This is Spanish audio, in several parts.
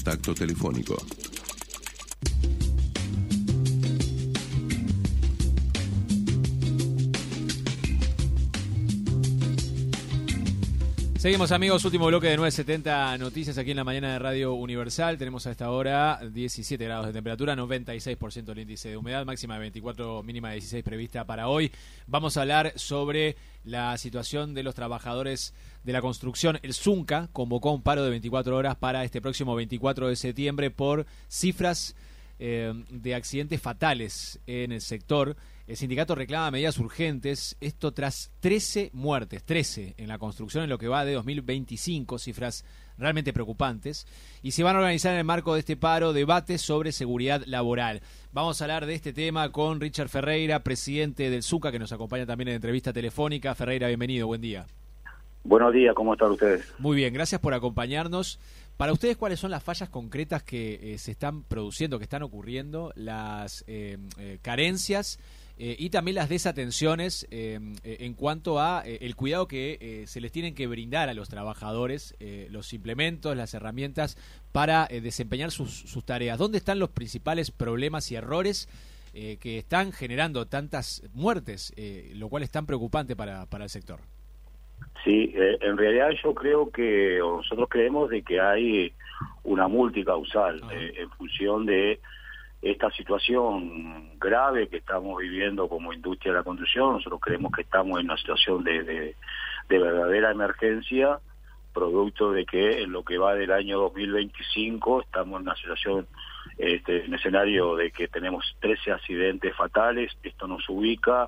contacto telefónico. Seguimos, amigos, último bloque de 970 Noticias aquí en la mañana de Radio Universal. Tenemos a esta hora 17 grados de temperatura, 96% el índice de humedad, máxima de 24, mínima de 16 prevista para hoy. Vamos a hablar sobre la situación de los trabajadores de la construcción. El Zunca convocó un paro de 24 horas para este próximo 24 de septiembre por cifras de accidentes fatales en el sector. El sindicato reclama medidas urgentes, esto tras 13 muertes, 13 en la construcción en lo que va de 2025, cifras realmente preocupantes, y se van a organizar en el marco de este paro debates sobre seguridad laboral. Vamos a hablar de este tema con Richard Ferreira, presidente del Zunca, que nos acompaña también en entrevista telefónica. Ferreira, bienvenido, buen día. Buenos días, ¿cómo están ustedes? Muy bien, gracias por acompañarnos. Para ustedes, ¿cuáles son las fallas concretas que se están produciendo, que están ocurriendo, las carencias y también las desatenciones en cuanto a el cuidado que se les tienen que brindar a los trabajadores, los implementos, las herramientas para desempeñar sus tareas? ¿Dónde están los principales problemas y errores que están generando tantas muertes, lo cual es tan preocupante para el sector? Sí, en realidad yo creo que, o nosotros creemos de que hay una multicausal en función de esta situación grave que estamos viviendo como industria de la construcción. Nosotros creemos que estamos en una situación de verdadera emergencia, producto de que en lo que va del año 2025 estamos en una situación, en un escenario de que tenemos 13 accidentes fatales. Esto nos ubica,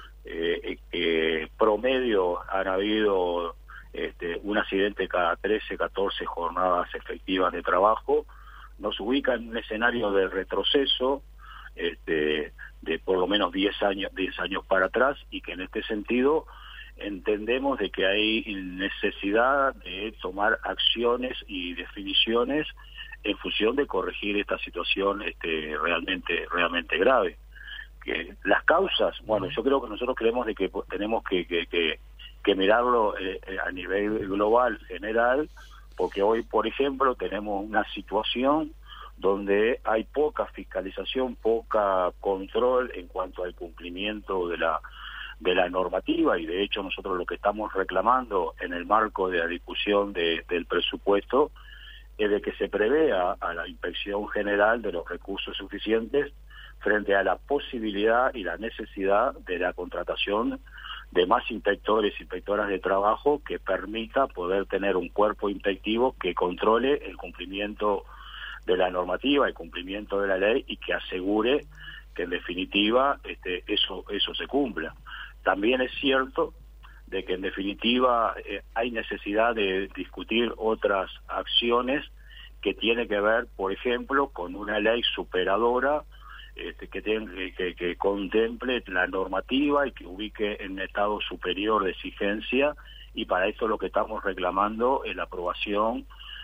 promedio han habido un accidente cada 13, 14 jornadas efectivas de trabajo. Nos ubica en un escenario de retroceso de por lo menos 10 años para atrás, y que en este sentido entendemos de que hay necesidad de tomar acciones y definiciones en función de corregir esta situación realmente grave. Que las causas, bueno, yo creo que nosotros creemos de que tenemos que mirarlo a nivel global, general, porque hoy, por ejemplo, tenemos una situación donde hay poca fiscalización, poca control en cuanto al cumplimiento de la normativa, y de hecho nosotros lo que estamos reclamando en el marco de la discusión del presupuesto es de que se prevea a la Inspección General de los recursos suficientes frente a la posibilidad y la necesidad de la contratación de más inspectores e inspectoras de trabajo, que permita poder tener un cuerpo inspectivo que controle el cumplimiento de la normativa, el cumplimiento de la ley, y que asegure que en definitiva eso se cumpla. También es cierto de que en definitiva hay necesidad de discutir otras acciones que tiene que ver, por ejemplo, con una ley superadora que contemple la normativa y que ubique en un estado superior de exigencia, y para esto lo que estamos reclamando es la aprobación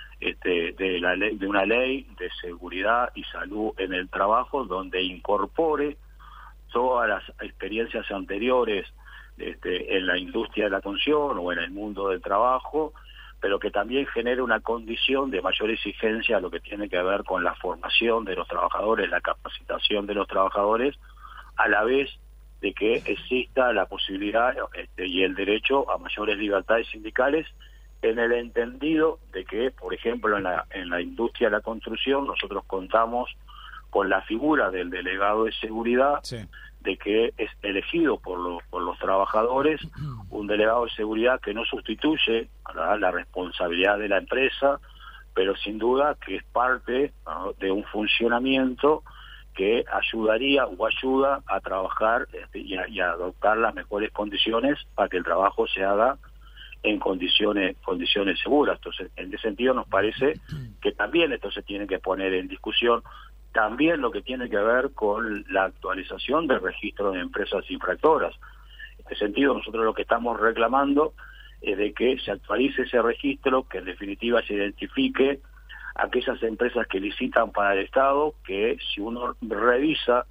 de una ley de seguridad y salud en el trabajo, donde incorpore todas las experiencias anteriores en la industria de la construcción o en el mundo del trabajo, pero que también genere una condición de mayor exigencia a lo que tiene que ver con la formación de los trabajadores, la capacitación de los trabajadores, a la vez de que exista la posibilidad y el derecho a mayores libertades sindicales, en el entendido de que, por ejemplo, en la industria de la construcción nosotros contamos con la figura del delegado de seguridad, sí, de que es elegido por los trabajadores, un delegado de seguridad que no sustituye la responsabilidad de la empresa, pero sin duda que es parte, ¿no?, de un funcionamiento que ayudaría o ayuda a trabajar y a adoptar las mejores condiciones para que el trabajo se haga en condiciones seguras. Entonces, en ese sentido nos parece que también esto se tiene que poner en discusión. También lo que tiene que ver con la actualización del registro de empresas infractoras. En este sentido, nosotros lo que estamos reclamando es de que se actualice ese registro, que en definitiva se identifique aquellas empresas que licitan para el Estado, que si uno revisa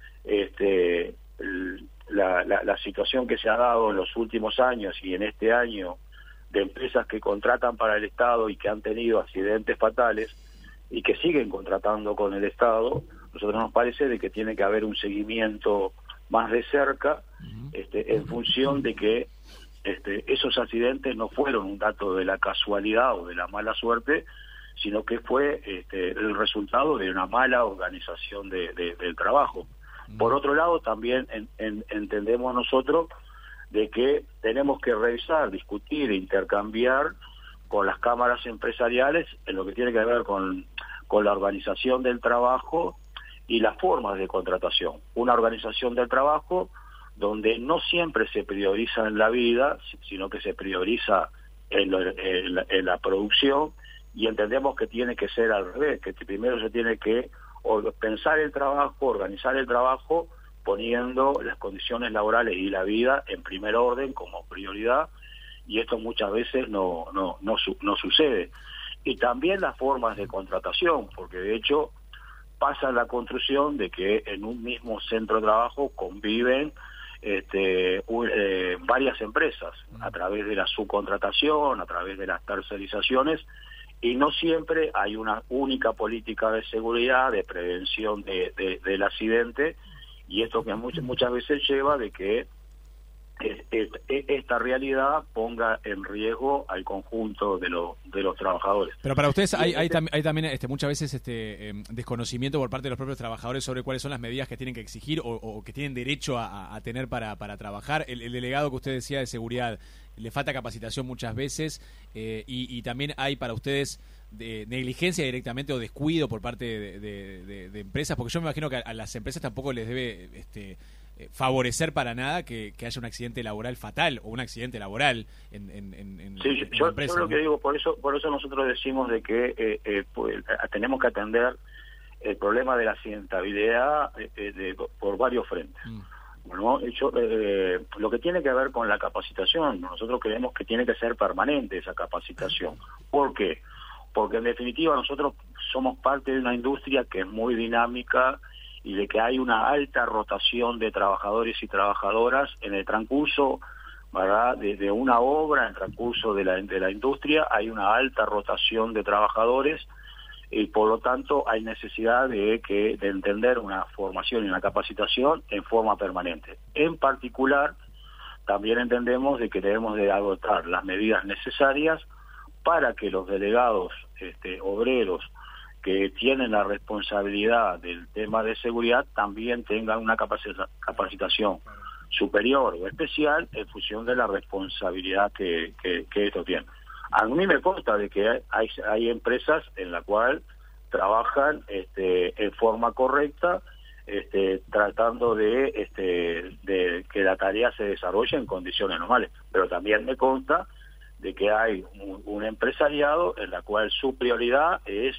la situación que se ha dado en los últimos años y en este año, de empresas que contratan para el Estado y que han tenido accidentes fatales, y que siguen contratando con el Estado, nosotros nos parece de que tiene que haber un seguimiento más de cerca, en función de que esos accidentes no fueron un dato de la casualidad o de la mala suerte, sino que fue el resultado de una mala organización del trabajo. Por otro lado, también entendemos nosotros de que tenemos que revisar, discutir e intercambiar con las cámaras empresariales en lo que tiene que ver con la organización del trabajo y las formas de contratación. Una organización del trabajo donde no siempre se prioriza en la vida, sino que se prioriza en la producción, y entendemos que tiene que ser al revés, que primero se tiene que pensar el trabajo, organizar el trabajo, poniendo las condiciones laborales y la vida en primer orden como prioridad, y esto muchas veces no sucede. Y también las formas de contratación, porque de hecho pasa la construcción de que en un mismo centro de trabajo conviven varias empresas a través de la subcontratación, a través de las tercerizaciones, y no siempre hay una única política de seguridad, de prevención del accidente, y esto que muchas veces lleva de que esta realidad ponga en riesgo al conjunto de los trabajadores. Pero para ustedes hay también muchas veces desconocimiento por parte de los propios trabajadores sobre cuáles son las medidas que tienen que exigir o que tienen derecho a tener para trabajar. El delegado que usted decía de seguridad, le falta capacitación muchas veces, y también hay para ustedes de negligencia directamente o descuido por parte de empresas, porque yo me imagino que a las empresas tampoco les debe favorecer para nada que haya un accidente laboral fatal o un accidente laboral en yo empresa, lo que digo, por eso nosotros decimos de que pues, tenemos que atender el problema de la accidentabilidad por varios frentes. Bueno, lo que tiene que ver con la capacitación, nosotros creemos que tiene que ser permanente esa capacitación. ¿Por qué? Porque en definitiva nosotros somos parte de una industria que es muy dinámica y de que hay una alta rotación de trabajadores y trabajadoras en el transcurso, ¿verdad?, de una obra, en el transcurso de la industria, hay una alta rotación de trabajadores, y por lo tanto hay necesidad de entender una formación y una capacitación en forma permanente. En particular, también entendemos de que debemos de adoptar las medidas necesarias para que los delegados obreros que tienen la responsabilidad del tema de seguridad también tengan una capacitación superior o especial en función de la responsabilidad que esto tiene. A mí me consta de que hay empresas en la cual trabajan en forma correcta, tratando de que la tarea se desarrolle en condiciones normales, pero también me consta de que hay un empresariado en la cual su prioridad es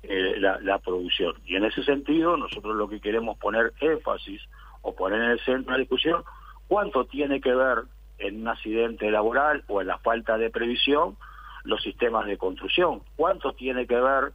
la producción, y en ese sentido nosotros lo que queremos poner énfasis o poner en el centro de la discusión cuánto tiene que ver en un accidente laboral o en la falta de previsión los sistemas de construcción, cuánto tiene que ver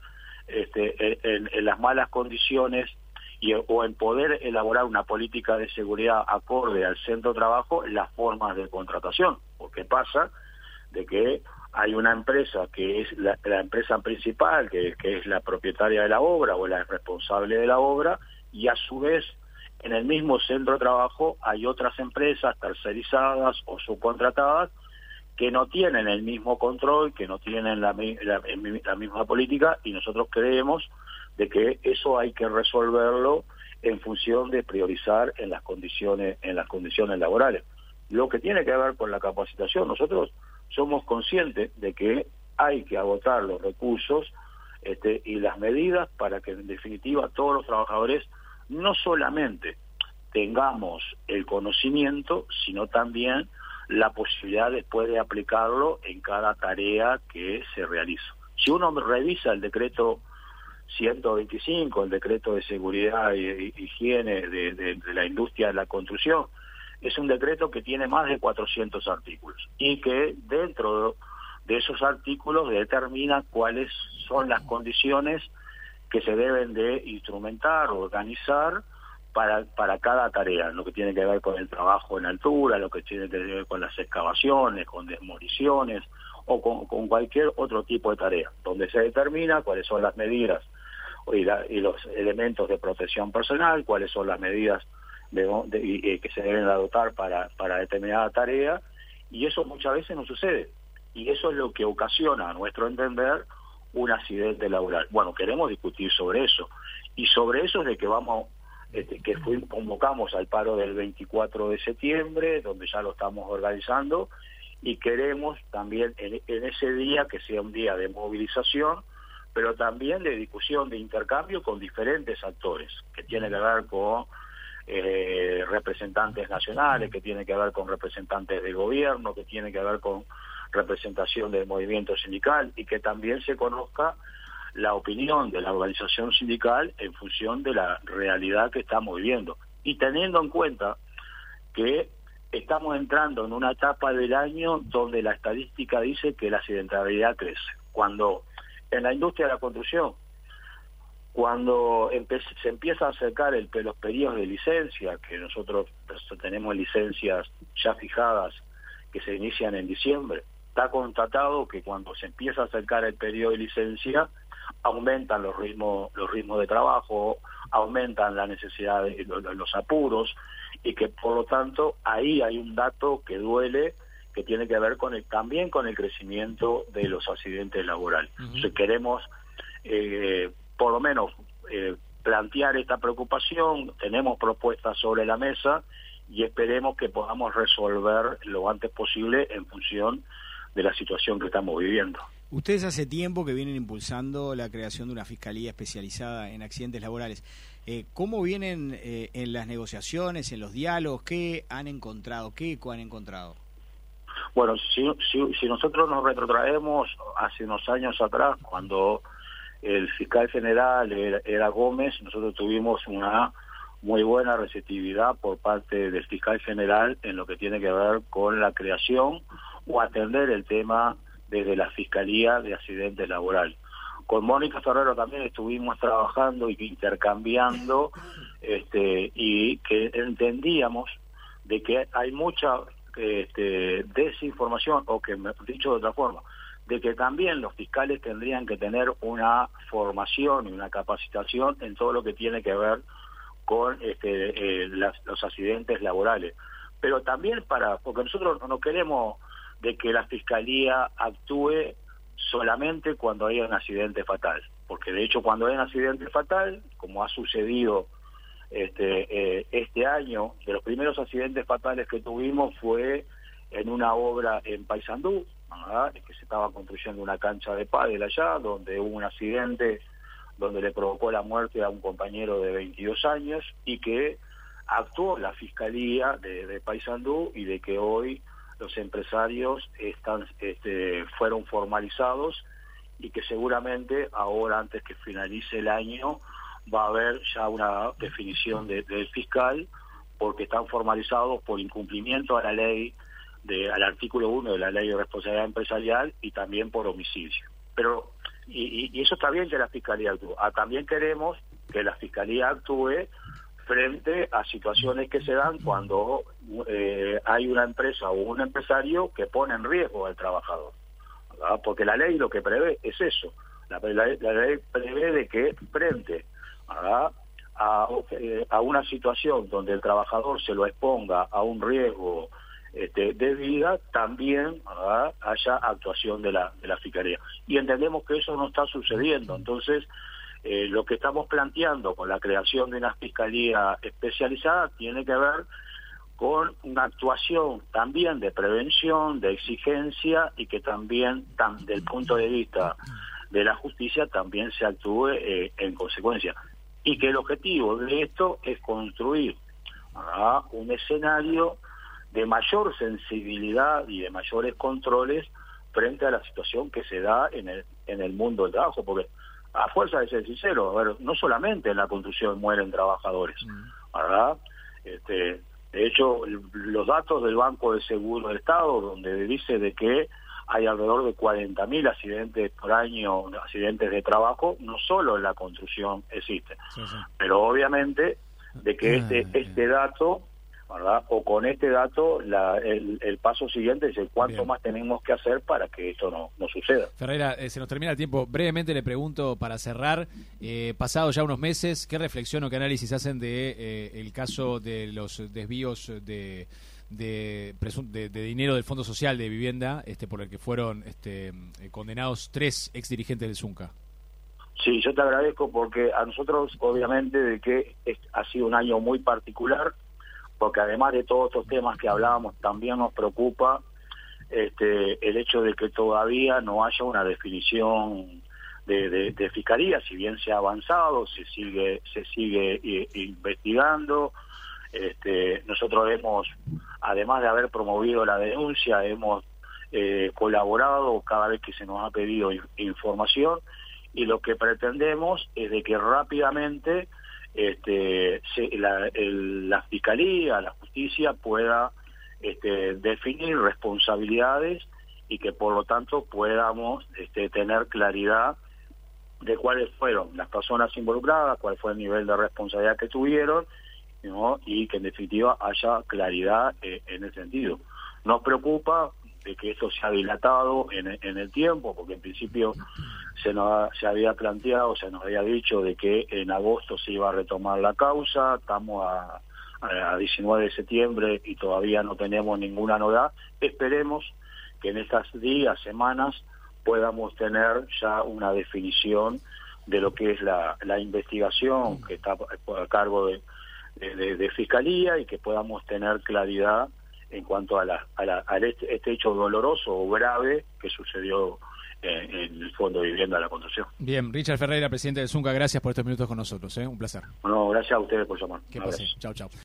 en las malas condiciones o en poder elaborar una política de seguridad acorde al centro de trabajo, las formas de contratación, porque pasa de que hay una empresa que es la empresa principal, que es la propietaria de la obra o la responsable de la obra, y a su vez en el mismo centro de trabajo hay otras empresas tercerizadas o subcontratadas que no tienen el mismo control, que no tienen la misma política, y nosotros creemos de que eso hay que resolverlo en función de priorizar en las condiciones laborales. Lo que tiene que ver con la capacitación, nosotros somos conscientes de que hay que agotar los recursos y las medidas para que en definitiva todos los trabajadores no solamente tengamos el conocimiento, sino también la posibilidad después de aplicarlo en cada tarea que se realiza. Si uno revisa el decreto 125, el decreto de seguridad e higiene de la industria de la construcción, es un decreto que tiene más de 400 artículos y que dentro de esos artículos determina cuáles son las condiciones que se deben de instrumentar o organizar para cada tarea, lo que tiene que ver con el trabajo en altura, lo que tiene que ver con las excavaciones, con demoliciones o con cualquier otro tipo de tarea, donde se determina cuáles son las medidas y los elementos de protección personal, cuáles son las medidas que se deben adoptar para determinada tarea, y eso muchas veces no sucede. Y eso es lo que ocasiona, a nuestro entender, un accidente laboral. Bueno, queremos discutir sobre eso. Y sobre eso es de que convocamos al paro del 24 de septiembre, donde ya lo estamos organizando, y queremos también en ese día que sea un día de movilización, pero también de discusión, de intercambio con diferentes actores, que tiene que ver con representantes nacionales, que tiene que ver con representantes del gobierno, que tiene que ver con representación del movimiento sindical, y que también se conozca la opinión de la organización sindical en función de la realidad que estamos viviendo. Y teniendo en cuenta que estamos entrando en una etapa del año donde la estadística dice que la accidentalidad crece. Cuando en la industria de la construcción, cuando se empieza a acercar los periodos de licencia, que nosotros tenemos licencias ya fijadas que se inician en diciembre, está constatado que cuando se empieza a acercar el periodo de licencia, aumentan los ritmos de trabajo, aumentan la necesidad de los apuros, y que por lo tanto ahí hay un dato que duele, que tiene que ver también con el crecimiento de los accidentes laborales. Entonces queremos por lo menos plantear esta preocupación, tenemos propuestas sobre la mesa y esperemos que podamos resolver lo antes posible en función de la situación que estamos viviendo. Ustedes hace tiempo que vienen impulsando la creación de una fiscalía especializada en accidentes laborales. ¿Cómo vienen en las negociaciones, en los diálogos? ¿Qué han encontrado? ¿Qué eco han encontrado? Bueno, si nosotros nos retrotraemos hace unos años atrás, cuando el fiscal general era Gómez, nosotros tuvimos una muy buena receptividad por parte del fiscal general en lo que tiene que ver con la creación o atender el tema desde la Fiscalía de Accidentes Laborales. Con Mónica Ferrero también estuvimos trabajando y intercambiando, y que entendíamos de que hay mucha desinformación, o que, dicho de otra forma, de que también los fiscales tendrían que tener una formación y una capacitación en todo lo que tiene que ver con los accidentes laborales. Pero también porque nosotros no queremos de que la Fiscalía actúe solamente cuando haya un accidente fatal, porque de hecho cuando hay un accidente fatal, como ha sucedido este año, de los primeros accidentes fatales que tuvimos fue en una obra en Paysandú, ¿verdad? Que se estaba construyendo una cancha de pádel allá, donde hubo un accidente donde le provocó la muerte a un compañero de 22 años y que actuó la Fiscalía de Paysandú, y de que hoy los empresarios fueron formalizados, y que seguramente ahora, antes que finalice el año, va a haber ya una definición del fiscal, porque están formalizados por incumplimiento a la ley, al artículo 1 de la Ley de Responsabilidad Empresarial, y también por homicidio. Pero y eso está bien que la Fiscalía actúe. También queremos que la Fiscalía actúe frente a situaciones que se dan cuando hay una empresa o un empresario que pone en riesgo al trabajador, ¿verdad? Porque la ley lo que prevé es eso. La ley prevé de que frente a una situación donde el trabajador se lo exponga a un riesgo de vida, también, ¿verdad?, haya actuación de la Fiscalía. Y entendemos que eso no está sucediendo. Entonces, lo que estamos planteando con la creación de una fiscalía especializada tiene que ver con una actuación también de prevención, de exigencia, y que también, del punto de vista de la justicia, también se actúe en consecuencia. Y que el objetivo de esto es construir un escenario de mayor sensibilidad y de mayores controles frente a la situación que se da en el mundo del trabajo, porque a fuerza de ser sincero, no solamente en la construcción mueren trabajadores, ¿verdad? De hecho, los datos del Banco de Seguro del Estado, donde dice de que hay alrededor de 40.000 accidentes por año, accidentes de trabajo, no solo en la construcción existen, pero obviamente de que este dato ¿verdad? O con este dato, el paso siguiente es el cuánto Bien. más tenemos que hacer para que esto no suceda. Ferreira, se nos termina el tiempo. Brevemente le pregunto, para cerrar, pasados ya unos meses, ¿qué reflexión o qué análisis hacen de el caso de los desvíos de dinero del Fondo Social de Vivienda, por el que fueron condenados 3 exdirigentes del Zunca? Sí, yo te agradezco porque a nosotros, obviamente, de que ha sido un año muy particular, porque además de todos estos temas que hablábamos, también nos preocupa el hecho de que todavía no haya una definición de fiscalía, si bien se ha avanzado, se sigue investigando. Nosotros hemos, además de haber promovido la denuncia, hemos colaborado cada vez que se nos ha pedido información, y lo que pretendemos es de que rápidamente la fiscalía, la justicia pueda definir responsabilidades y que por lo tanto podamos tener claridad de cuáles fueron las personas involucradas, cuál fue el nivel de responsabilidad que tuvieron, ¿no? Y que en definitiva haya claridad en ese sentido. Nos preocupa de que esto se ha dilatado en el tiempo, porque en principio se había planteado, se nos había dicho de que en agosto se iba a retomar la causa. Estamos a 19 de septiembre y todavía no tenemos ninguna novedad. Esperemos que en estas días, semanas, podamos tener ya una definición de lo que es la investigación que está a cargo de Fiscalía, y que podamos tener claridad en cuanto a este hecho doloroso o grave que sucedió en el Fondo de Vivienda de la Construcción. Bien, Richard Ferreira, presidente del Zunca, gracias por estos minutos con nosotros. Un placer. Bueno, gracias a ustedes por llamar. Que pase. Chau, chau.